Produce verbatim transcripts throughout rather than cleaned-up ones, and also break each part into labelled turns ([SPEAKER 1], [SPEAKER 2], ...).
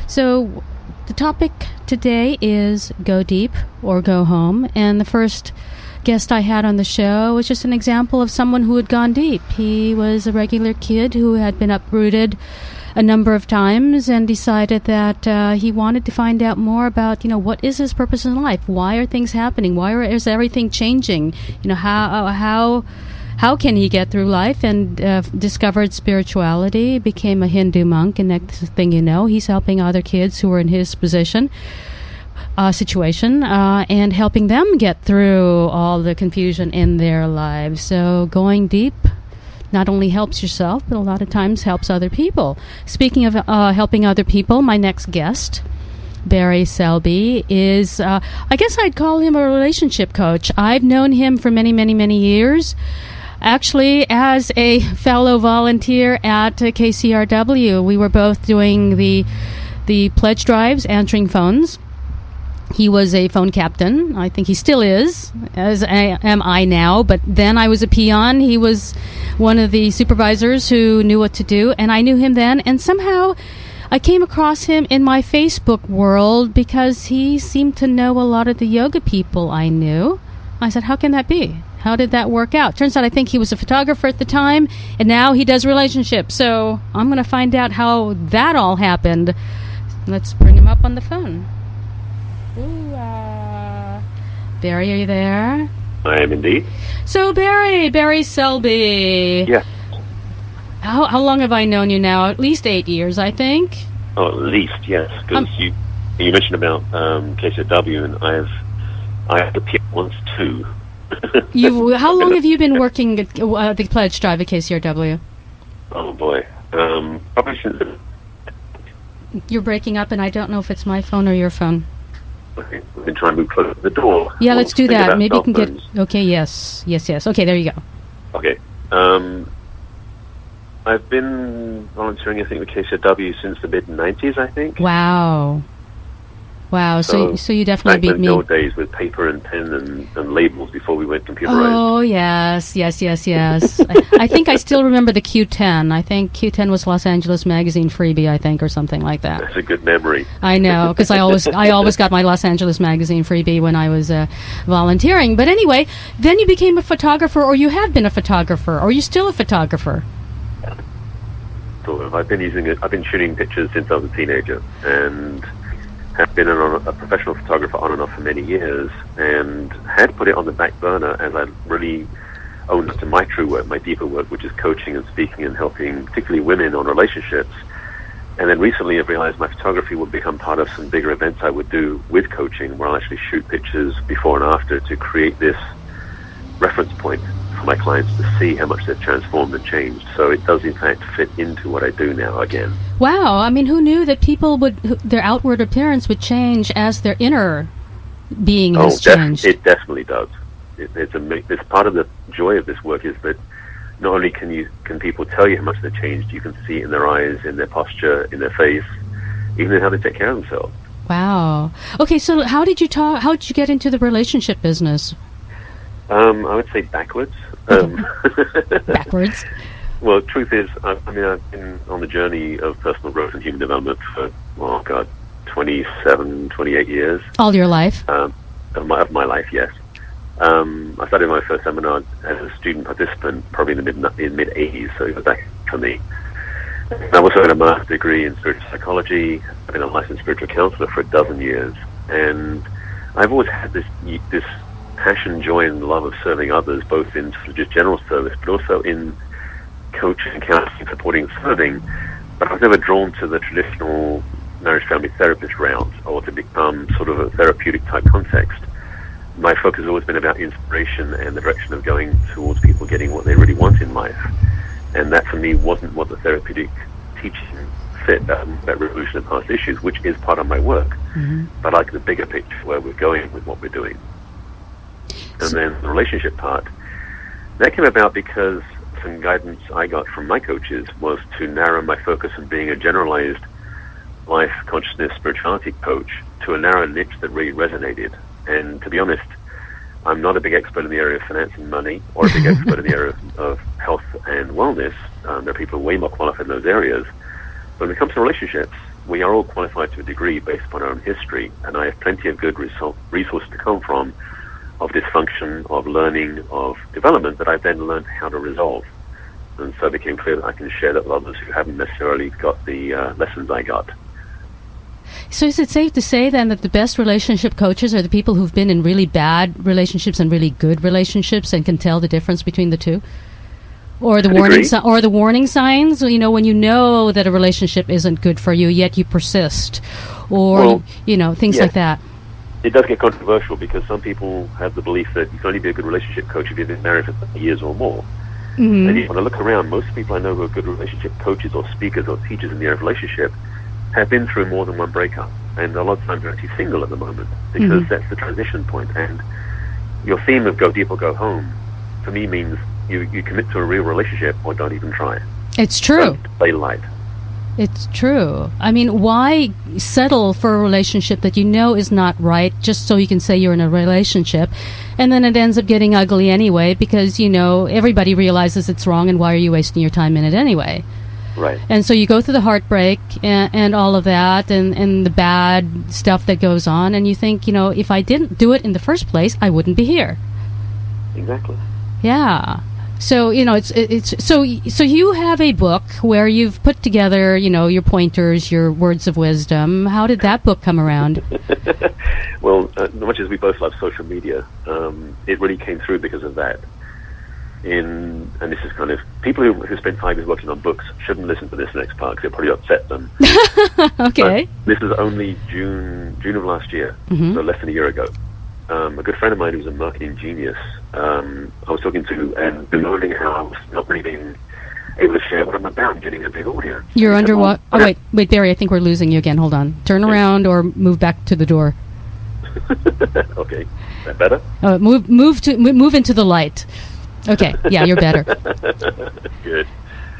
[SPEAKER 1] So the topic today is go deep or go home. And the first guest I had on the show was just an example of someone who had gone deep. He was a regular kid who had been uprooted a number of times and decided that uh, he wanted to find out more about, you know, what is his purpose in life? Why are things happening? Why are, is everything changing? You know, how how how can he get through life? And uh, discovered spirituality, became a Hindu monk, and next thing you know, he's helping other kids who are in his position. Uh, situation uh, and helping them get through all the confusion in their lives. So going deep not only helps yourself, but a lot of times helps other people. Speaking of uh, helping other people, my next guest, Barry Selby, is, uh, I guess I'd call him a relationship coach. I've known him for many, many, many years. Actually, as a fellow volunteer at uh, K C R W, we were both doing the the pledge drives, answering phones. He was a phone captain. I think he still is, as I, am I now. But then I was a peon. He was one of the supervisors who knew what to do, and I knew him then. And somehow I came across him in my Facebook world because he seemed to know a lot of the yoga people I knew. I said, how can that be? How did that work out? Turns out I think he was a photographer at the time, and now he does relationships. So I'm going to find out how that all happened. Let's bring him up on the phone. Ooh, uh, Barry, are you there?
[SPEAKER 2] I am indeed.
[SPEAKER 1] So, Barry, Barry Selby.
[SPEAKER 2] Yes.
[SPEAKER 1] How how long have I known you now? At least eight years, I think.
[SPEAKER 2] Oh, at least, yes. Because um, you you mentioned about um, K C W, and I've I have appeared once too.
[SPEAKER 1] you How long have you been working at uh, the pledge drive at K C R W?
[SPEAKER 2] Oh boy, um, probably since.
[SPEAKER 1] You're breaking up, and I don't know if it's my phone or your phone.
[SPEAKER 2] Okay, we can try and move closer to the door.
[SPEAKER 1] Yeah, let's do that. Maybe you can
[SPEAKER 2] phones.
[SPEAKER 1] get... Okay, yes. Yes, yes. Okay, there you go.
[SPEAKER 2] Okay. Um, I've been volunteering, I think, with K C W since the mid nineties, I think.
[SPEAKER 1] Wow. Wow, so so, so you definitely
[SPEAKER 2] back
[SPEAKER 1] beat
[SPEAKER 2] in
[SPEAKER 1] me.
[SPEAKER 2] the old days with paper and pen and, and labels before we went computerized.
[SPEAKER 1] Oh, yes, yes, yes, yes. I, I think I still remember the Q ten. I think Q ten was Los Angeles Magazine freebie, I think, or something like that.
[SPEAKER 2] That's a good memory.
[SPEAKER 1] I know, because I always I always got my Los Angeles Magazine freebie when I was uh, volunteering. But anyway, then you became a photographer, or you have been a photographer, or are you still a photographer?
[SPEAKER 2] Sort of. I've been using it. I've been shooting pictures since I was a teenager, and have been a, a professional photographer on and off for many years, and had put it on the back burner as I really owned up to my true work, my deeper work, which is coaching and speaking and helping particularly women on relationships. And then recently I've realized my photography would become part of some bigger events I would do with coaching, where I'll actually shoot pictures before and after to create this reference point for my clients to see how much they've transformed and changed. So it does in fact fit into what I do now again.
[SPEAKER 1] Wow, I mean, who knew that people would, their outward appearance would change as their inner being
[SPEAKER 2] oh,
[SPEAKER 1] has
[SPEAKER 2] def-
[SPEAKER 1] changed?
[SPEAKER 2] It definitely does. It, it's a it's part of the joy of this work is that not only can you can people tell you how much they've changed, you can see it in their eyes, in their posture, in their face, even in how they take care of themselves.
[SPEAKER 1] Wow. Okay, so how did you talk? How did you get into the relationship business?
[SPEAKER 2] Um, I would say backwards. Um,
[SPEAKER 1] backwards.
[SPEAKER 2] Well, truth is, I, I mean, I've been on the journey of personal growth and human development for, oh God, twenty-seven, twenty-eight years.
[SPEAKER 1] All your life?
[SPEAKER 2] Um, of my, of my life, yes. Um, I started my first seminar as a student participant probably in the mid in mid eighties, so it was back for me. I also had a master's degree in spiritual psychology. I've been a licensed spiritual counselor for a dozen years, and I've always had this this passion, joy, and love of serving others, both in sort of just general service, but also in coaching, counseling, supporting, serving. But I was never drawn to the traditional marriage family therapist route or to become sort of a therapeutic type context. My focus has always been about inspiration and the direction of going towards people getting what they really want in life. And that, for me, wasn't what the therapeutic teaching fit, that, that resolution of past issues, which is part of my work.
[SPEAKER 1] Mm-hmm.
[SPEAKER 2] But I like the bigger picture where we're going with what we're doing. And then the relationship part, that came about because some guidance I got from my coaches was to narrow my focus on being a generalized life, consciousness, spirituality coach to a narrow niche that really resonated. And to be honest, I'm not a big expert in the area of finance and money, or a big expert in the area of, of health and wellness. Um, there are people way more qualified in those areas. But when it comes to relationships, we are all qualified to a degree based upon our own history, and I have plenty of good result, resources to come from of dysfunction, of learning, of development that I've then learned how to resolve. And so it became clear that I can share that with others who haven't necessarily got the uh, lessons I got.
[SPEAKER 1] So is it safe to say then that the best relationship coaches are the people who've been in really bad relationships and really good relationships and can tell the difference between the two? Or the warning si- or the warning signs, you know, when you know that a relationship isn't good for you, yet you persist, or, well, you know, things
[SPEAKER 2] yes.
[SPEAKER 1] like that.
[SPEAKER 2] It does get controversial because some people have the belief that you can only be a good relationship coach if you've been married for thirty years or more. Mm-hmm. And when I look around, most people I know who are good relationship coaches or speakers or teachers in the area of relationship have been through more than one breakup. And a lot of times they're actually single at the moment because mm-hmm. that's the transition point. And your theme of go deep or go home, for me, means you, you commit to a real relationship or don't even try.
[SPEAKER 1] It's true.
[SPEAKER 2] Don't play light.
[SPEAKER 1] It's true. I mean, why settle for a relationship that you know is not right just so you can say you're in a relationship, and then it ends up getting ugly anyway because, you know, everybody realizes it's wrong, and why are you wasting your time in it anyway?
[SPEAKER 2] Right.
[SPEAKER 1] And so you go through the heartbreak and, and all of that and, and the bad stuff that goes on, and you think, you know, if I didn't do it in the first place, I wouldn't be here.
[SPEAKER 2] Exactly.
[SPEAKER 1] Yeah. So, you know, it's it's so so you have a book where you've put together, you know, your pointers, your words of wisdom. How did that book come around?
[SPEAKER 2] Well, uh, as much as we both love social media, um, it really came through because of that. In and this is kind of people who who spend five years working on books shouldn't listen to this next part because it'll probably upset them.
[SPEAKER 1] Okay.
[SPEAKER 2] But this is only June June of last year, mm-hmm. so less than a year ago. Um, a good friend of mine who's a marketing genius, um, I was talking to and bemoaning how I was not really being able to share what I'm about, getting a big audience.
[SPEAKER 1] You're under what? Well, oh, wait, wait, Barry, I think we're losing you again. Hold on. Turn okay. around or move back to the door.
[SPEAKER 2] Okay. Is that better?
[SPEAKER 1] Uh, move, move, to, move into the light. Okay. Yeah, you're better.
[SPEAKER 2] Good.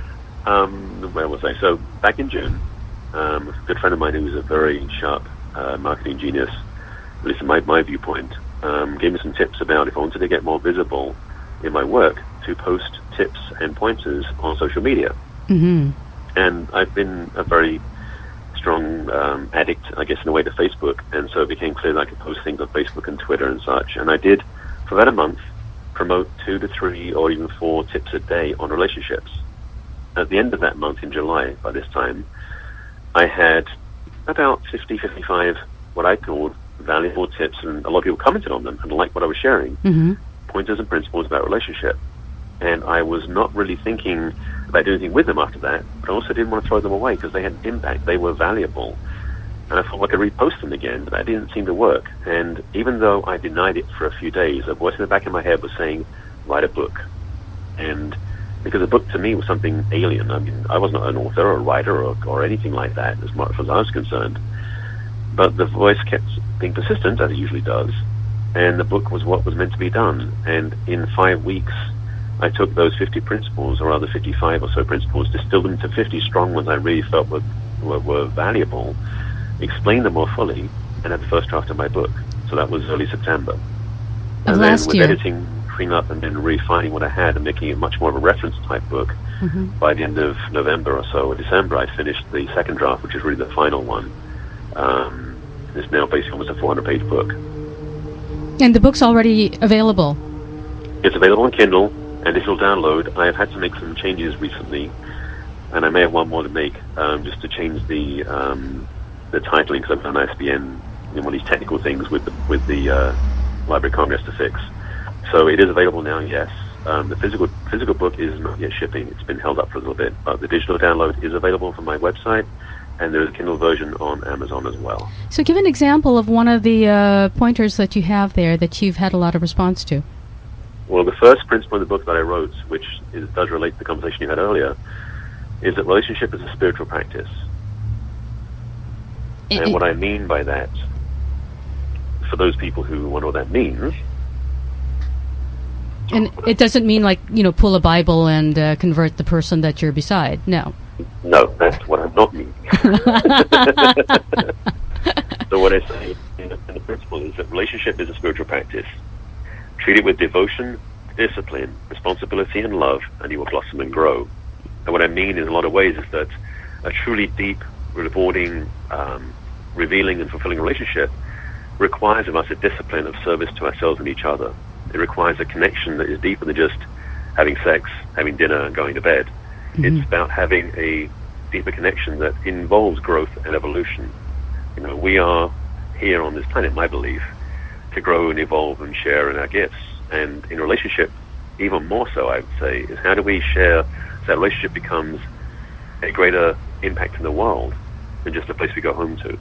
[SPEAKER 2] Um, where was I? So back in June, um, a good friend of mine who's a very sharp uh, marketing genius, at least in my, my viewpoint, um, gave me some tips about if I wanted to get more visible in my work, to post tips and pointers on social media. Mm-hmm. And I've been a very strong um, addict, I guess, in a way to Facebook, and so it became clear that I could post things on Facebook and Twitter and such. And I did, for about a month, promote two to three or even four tips a day on relationships. At the end of that month, in July, by this time, I had about fifty, fifty-five what I called valuable tips, and a lot of people commented on them and liked what I was sharing, mm-hmm. pointers and principles about relationship. And I was not really thinking about doing anything with them after that, but I also didn't want to throw them away because they had an impact. They were valuable. And I thought I could repost them again, but that didn't seem to work. And even though I denied it for a few days, a voice in the back of my head was saying, write a book. And because a book to me was something alien. I mean, I was not an author or a writer or, or anything like that as much as I was concerned. But the voice kept being persistent, as it usually does, and the book was what was meant to be done. And in five weeks, I took those fifty principles, or rather fifty-five or so principles, distilled them into fifty strong ones I really felt were, were, were valuable, explained them more fully, and had the first draft of my book. So that was early September.
[SPEAKER 1] Of
[SPEAKER 2] and
[SPEAKER 1] last
[SPEAKER 2] then with
[SPEAKER 1] year.
[SPEAKER 2] editing, cleaning up, and then refining what I had and making it much more of a reference-type book, mm-hmm. by the end of November or so, or December, I finished the second draft, which is really the final one. Um, it's now basically almost a four hundred page book.
[SPEAKER 1] And the book's already available?
[SPEAKER 2] It's available on Kindle and digital download. I have had to make some changes recently, and I may have one more to make, um, just to change the um, the titling, because I've done I S B N, you know, one of these technical things with the, with the uh, Library of Congress to fix. So it is available now, yes. Um, the physical physical book is not yet shipping. It's been held up for a little bit. But the digital download is available from my website, and there's a Kindle version on Amazon as well.
[SPEAKER 1] So give an example of one of the uh, pointers that you have there that you've had a lot of response to.
[SPEAKER 2] Well, the first principle in the book that I wrote, which is, does relate to the conversation you had earlier, is that relationship is a spiritual practice. It, and what I mean by that, for those people who wonder what that means...
[SPEAKER 1] And it doesn't mean like, you know, pull a Bible and uh, convert the person that you're beside. No.
[SPEAKER 2] No, that's what I'm not meaning. So what I say in the, in the principle is that relationship is a spiritual practice. Treat it with devotion, discipline, responsibility, and love, and you will blossom and grow. And what I mean in a lot of ways is that a truly deep rewarding, um, revealing, and fulfilling relationship requires of us a discipline of service to ourselves and each other. It requires a connection that is deeper than just having sex, having dinner, and going to bed. Mm-hmm. It's about having a deeper connection that involves growth and evolution. You know, we are here on this planet, my belief, to grow and evolve and share in our gifts. And in a relationship, even more so, I would say, is how do we share so that relationship becomes a greater impact in the world than just a place we go home to.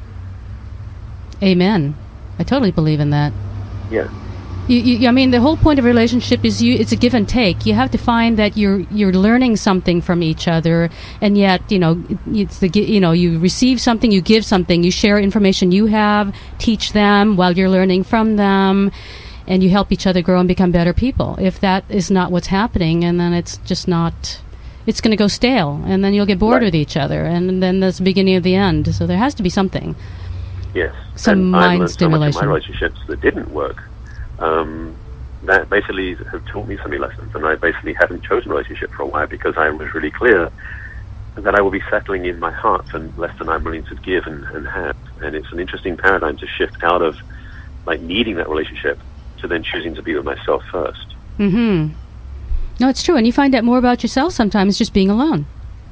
[SPEAKER 1] Amen. I totally believe in that.
[SPEAKER 2] Yeah.
[SPEAKER 1] You, you, I mean, the whole point of a relationship is you. It's a give and take. You have to find that you're you're learning something from each other, and yet, you know, it's the you know you receive something, you give something, you share information you have, teach them while you're learning from them, and you help each other grow and become better people. If that is not what's happening, and then it's just not, it's going to go stale, and then you'll get bored
[SPEAKER 2] right.
[SPEAKER 1] with each other, and then that's the beginning of the end. So there has to be something.
[SPEAKER 2] Yes.
[SPEAKER 1] Some
[SPEAKER 2] and
[SPEAKER 1] mind
[SPEAKER 2] I've
[SPEAKER 1] stimulation.
[SPEAKER 2] So much in my relationships that didn't work. Um, that basically have taught me so many lessons, and I basically haven't chosen a relationship for a while because I was really clear that I will be settling in my heart for less than I'm willing to give and, and have. And it's an interesting paradigm to shift out of like needing that relationship to then choosing to be with myself first.
[SPEAKER 1] Mm-hmm. No, it's true, and you find out more about yourself sometimes just being alone.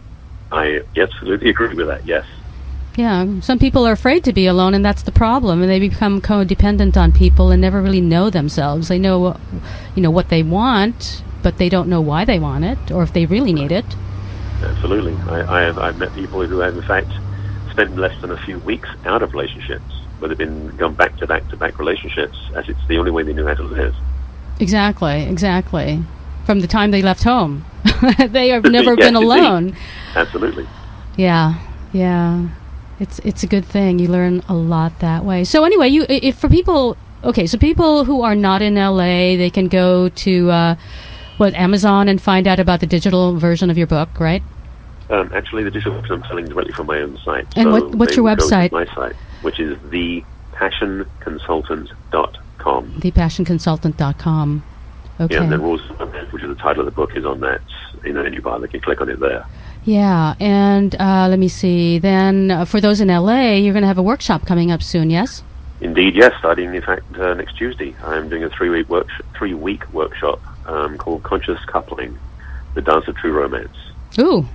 [SPEAKER 2] I absolutely agree with that, yes.
[SPEAKER 1] Yeah, some people are afraid to be alone, and that's the problem. And they become codependent on people and never really know themselves. They know, you know, what they want, but they don't know why they want it, or if they really need it.
[SPEAKER 2] Absolutely. I, I have I've met people who have, in fact, spent less than a few weeks out of relationships, where they've been gone back to back to back relationships, as it's the only way they knew how to live.
[SPEAKER 1] Exactly, exactly. From the time they left home, they have never
[SPEAKER 2] yes,
[SPEAKER 1] been alone.
[SPEAKER 2] Indeed. Absolutely.
[SPEAKER 1] Yeah, yeah. It's it's a good thing. You learn a lot that way. So anyway, you if for people, okay, so people who are not in L A, they can go to uh, what Amazon and find out about the digital version of your book, right?
[SPEAKER 2] Um, actually, the digital version I'm selling directly from my own site.
[SPEAKER 1] And
[SPEAKER 2] so
[SPEAKER 1] what, what's your website?
[SPEAKER 2] Go to my site, which is the passion consultant dot com.
[SPEAKER 1] the passion consultant dot com. Okay.
[SPEAKER 2] Yeah, and then Rules, which is the title of the book, is on that in the menu bar. They can click on it there.
[SPEAKER 1] Yeah, and uh, let me see. Then uh, for those in L A, you're going to have a workshop coming up soon, yes?
[SPEAKER 2] Indeed, yes. Starting, in fact, uh, next Tuesday, I'm doing a three-week work three-week workshop um, called Conscious Coupling, the Dance of True Romance.
[SPEAKER 1] Ooh.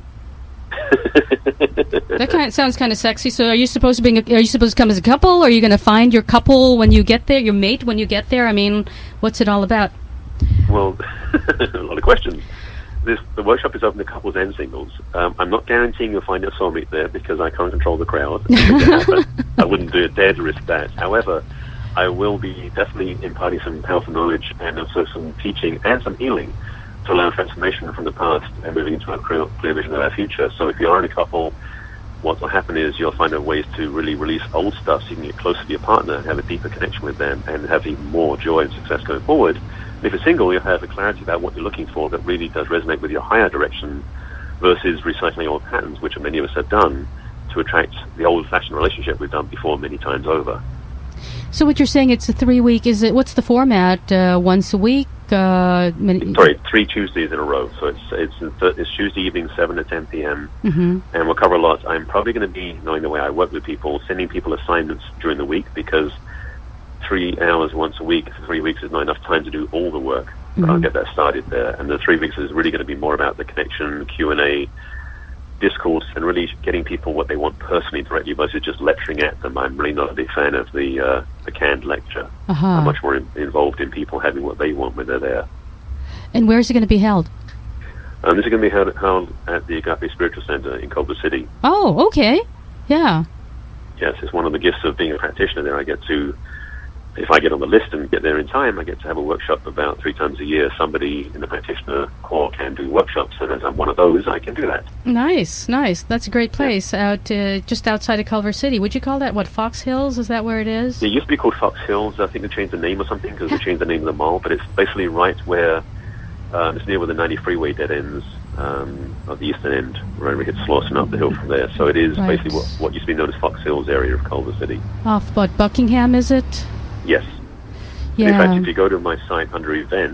[SPEAKER 1] That kind of, sounds kind of sexy. So, are you supposed to bring? A, are you supposed to come as a couple? Or are you going to find your couple when you get there? Your mate when you get there? I mean, what's it all about?
[SPEAKER 2] Well, a lot of questions. This, the workshop is open to couples and singles. Um, I'm not guaranteeing you'll find your soulmate there because I can't control the crowd. I wouldn't do, dare to risk that. However, I will be definitely imparting some powerful knowledge and also some teaching and some healing to allow transformation from the past and moving into a clear, clear vision of our future. So if you are in a couple, what will happen is you'll find a ways to really release old stuff so you can get closer to your partner, have a deeper connection with them, and have even more joy and success going forward. If you're single, you'll have a clarity about what you're looking for that really does resonate with your higher direction versus recycling old patterns, which many of us have done to attract the old-fashioned relationship we've done before many times over.
[SPEAKER 1] So what you're saying, it's a three-week, is it, what's the format? Uh, once a week? Uh, many,
[SPEAKER 2] Sorry, three Tuesdays in a row. So it's it's it's Tuesday evening, seven to ten p.m., mm-hmm. and we'll cover a lot. I'm probably going to be, knowing the way I work with people, sending people assignments during the week because three hours once a week for three weeks is not enough time to do all the work. But mm-hmm. I'll get that started there. And the three weeks is really going to be more about the connection, Q and A, discourse, and really getting people what they want personally directly versus just lecturing at them. I'm really not a big fan of the uh, the canned lecture. Uh-huh. I'm much more in, involved in people having what they want when they're there.
[SPEAKER 1] And where is it going to be held?
[SPEAKER 2] Um, this is going to be held, held at the Agape Spiritual Center in Culver City.
[SPEAKER 1] Oh, okay. Yeah.
[SPEAKER 2] Yes, it's one of the gifts of being a practitioner there. I get to, if I get on the list and get there in time, I get to have a workshop about three times a year. Somebody in the practitioner core can do workshops, and as I'm one of those, I can do that.
[SPEAKER 1] Nice, nice. That's a great place, yeah. out uh, just outside of Culver City. Would you call that, what, Fox Hills? Is that where it is?
[SPEAKER 2] It used to be called Fox Hills. I think they changed the name or something because they changed the name of the mall, but it's basically right where, um, it's near where the ninety freeway dead ends um, of the eastern end, where we hit Slauson up the hill from there. So it is right. basically what, what used to be known as Fox Hills area of Culver City.
[SPEAKER 1] Off, what, Buckingham, is it?
[SPEAKER 2] Yes.
[SPEAKER 1] Yeah.
[SPEAKER 2] And in fact, if you go to my site under events,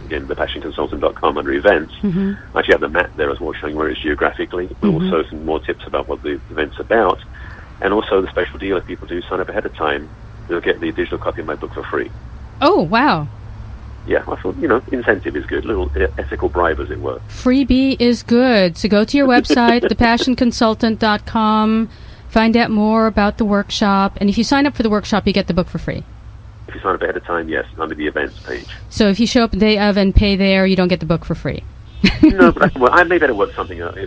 [SPEAKER 2] again, the passion consultant dot com under events.
[SPEAKER 1] Mm-hmm.
[SPEAKER 2] I actually have the map there as well, showing where it's geographically, but
[SPEAKER 1] Mm-hmm.
[SPEAKER 2] also some more tips about what the event's about. And also the special deal, if people do sign up ahead of time, they'll get the digital copy of my book for free.
[SPEAKER 1] Oh, wow.
[SPEAKER 2] Yeah, I thought, you know, incentive is good. Little ethical bribe, as it were.
[SPEAKER 1] Freebie is good. So go to your website, the passion consultant dot com, find out more about the workshop. And if you sign up for the workshop, you get the book for free.
[SPEAKER 2] If you sign up ahead of time, yes, under the events page.
[SPEAKER 1] So if you show up the day of and pay there, you don't get the book for free.
[SPEAKER 2] No, but I, well, I may better work something out.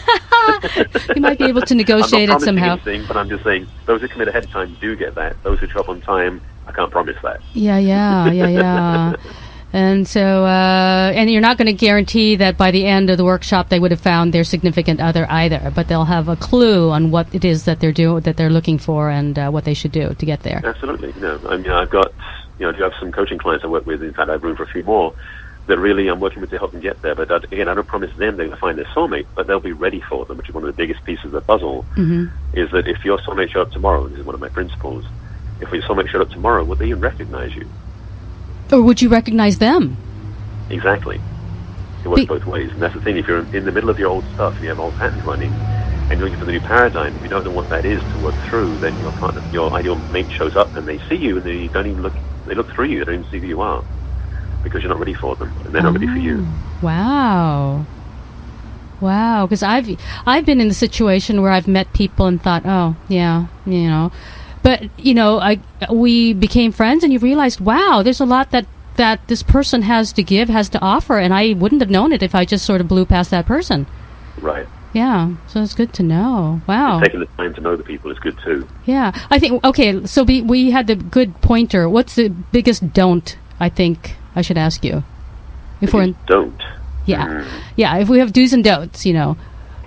[SPEAKER 1] You might be able to negotiate
[SPEAKER 2] I'm
[SPEAKER 1] it
[SPEAKER 2] not
[SPEAKER 1] somehow.
[SPEAKER 2] promising anything, but I'm just saying those who commit ahead of time do get that. Those who show up on time, I can't promise that.
[SPEAKER 1] Yeah, yeah, yeah, yeah. And so, uh, and you're not going to guarantee that by the end of the workshop they would have found their significant other either, but they'll have a clue on what it is that they're doing, that they're looking for, and uh, what they should do to get there.
[SPEAKER 2] Absolutely. You know, I mean, I've got, you know, I do have some coaching clients I work with. In fact, I have room for a few more that really I'm working with to help them get there. But again, I don't promise them they're going to find their soulmate, but they'll be ready for them, which is one of the biggest pieces of the puzzle.
[SPEAKER 1] Mm-hmm.
[SPEAKER 2] Is that if your soulmate showed up tomorrow, and this is one of my principles, if your soulmate showed up tomorrow, would they even recognize you?
[SPEAKER 1] Or would you recognize them?
[SPEAKER 2] Exactly. It works
[SPEAKER 1] Be-
[SPEAKER 2] both ways. And that's the thing, if you're in the middle of your old stuff and you have old patterns running and you're looking for the new paradigm, if you don't know what that is to work through, then your partner, your ideal mate shows up and they see you and they don't even look, they look through you, they don't even see who you are because you're not ready for them and they're not
[SPEAKER 1] oh,
[SPEAKER 2] ready for you.
[SPEAKER 1] Wow. Wow, because I've I've been in the situation where I've met people and thought, oh, yeah, you know. But, you know, I we became friends and you realized, wow, there's a lot that that this person has to give, has to offer, and I wouldn't have known it if I just sort of blew past that person.
[SPEAKER 2] Right.
[SPEAKER 1] Yeah, so it's good to know. Wow.
[SPEAKER 2] And taking the time to know the people is good too.
[SPEAKER 1] Yeah, I think, okay, so we, we had the good pointer. What's the biggest don't, I think I should ask you? If we're in,
[SPEAKER 2] don't.
[SPEAKER 1] Yeah,
[SPEAKER 2] Mm.
[SPEAKER 1] yeah, if we have do's and don'ts, you know.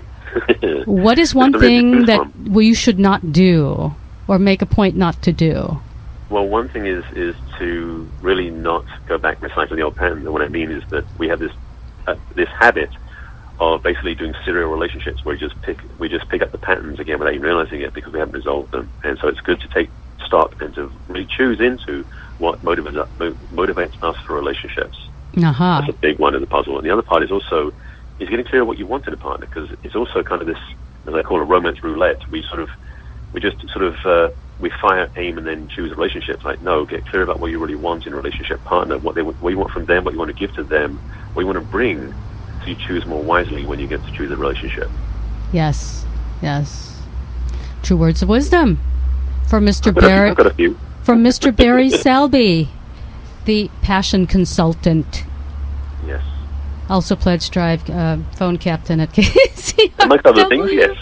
[SPEAKER 1] What is one
[SPEAKER 2] There's no
[SPEAKER 1] thing
[SPEAKER 2] choose
[SPEAKER 1] that
[SPEAKER 2] from.
[SPEAKER 1] we should not do or make a point not to do?
[SPEAKER 2] Well, one thing is is to really not go back recycling the old pattern. And what I mean is that we have this uh, this habit of basically doing serial relationships where you just pick we just pick up the patterns again without even realizing it because we haven't resolved them. And so it's good to take stock and to really choose into what motivates motivates us for relationships.
[SPEAKER 1] Uh-huh.
[SPEAKER 2] That's a big one in the puzzle. And the other part is also is getting clear what you want in a partner, because it's also kind of this, as I call it, romance roulette. We sort of we just sort of uh, we fire, aim, and then choose a relationship. Like, no, get clear about what you really want in a relationship partner, what they what you want from them, what you want to give to them, what you want to bring, so you choose more wisely when you get to choose a relationship.
[SPEAKER 1] Yes, yes. True words of wisdom from Mister
[SPEAKER 2] I've got,
[SPEAKER 1] Barry.
[SPEAKER 2] a, I've got a few.
[SPEAKER 1] From Mister Barry Selby, the passion consultant.
[SPEAKER 2] Yes.
[SPEAKER 1] Also pledge drive uh, phone captain at K C R W.
[SPEAKER 2] Amongst other things, yes.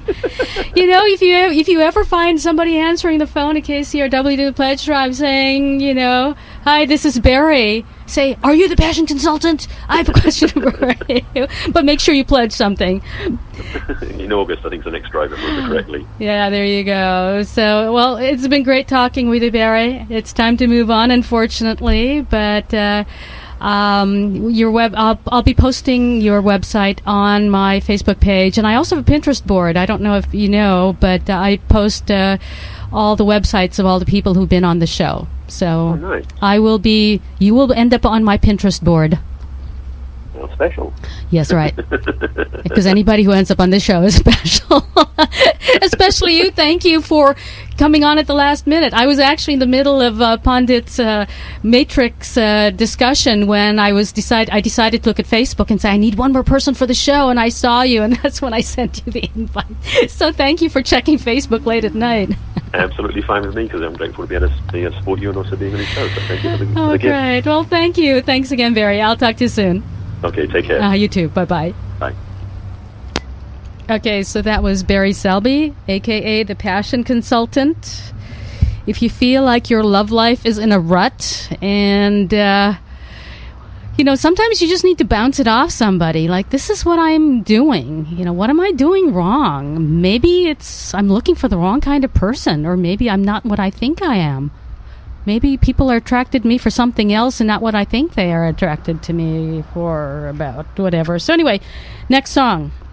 [SPEAKER 1] You know, if you if you ever find somebody answering the phone at K C R W to the pledge drive saying, you know, hi, this is Barry, say, are you the passion consultant? I have a question for you. But make sure you pledge something.
[SPEAKER 2] In August, I think, is the next drive, if I remember correctly.
[SPEAKER 1] Yeah, there you go. So, well, it's been great talking with you, Barry. It's time to move on, unfortunately, but uh, um, your web. I'll, I'll be posting your website on my Facebook page, and I also have a Pinterest board. I don't know if you know, but uh, I post uh, all the websites of all the people who've been on the show. So
[SPEAKER 2] Oh, nice.
[SPEAKER 1] I will be. You will end up on my Pinterest board.
[SPEAKER 2] Well, special.
[SPEAKER 1] Yes, right. Because anybody who ends up on this show is special. Especially you. Thank you for coming on at the last minute. I was actually in the middle of uh, Pandit's uh, Matrix uh, discussion when I was decide I decided to look at Facebook and say, I need one more person for the show, and I saw you, and that's when I sent you the invite. So thank you for checking Facebook late at night.
[SPEAKER 2] Absolutely fine with me, because I'm grateful to be able to be able to support you and also being on the show. So thank you for the, for
[SPEAKER 1] Oh,
[SPEAKER 2] the gift.
[SPEAKER 1] great. Well, thank you. Thanks again, Barry. I'll talk to you soon.
[SPEAKER 2] Okay, take care.
[SPEAKER 1] Uh, you too. Bye-bye.
[SPEAKER 2] Bye.
[SPEAKER 1] Okay, so that was Barry Selby, a k a the Passion Consultant. If you feel like your love life is in a rut and, uh, you know, sometimes you just need to bounce it off somebody. Like, this is what I'm doing. You know, what am I doing wrong? Maybe it's I'm looking for the wrong kind of person, or maybe I'm not what I think I am. Maybe people are attracted to me for something else and not what I think they are attracted to me for, about whatever. So anyway, next song.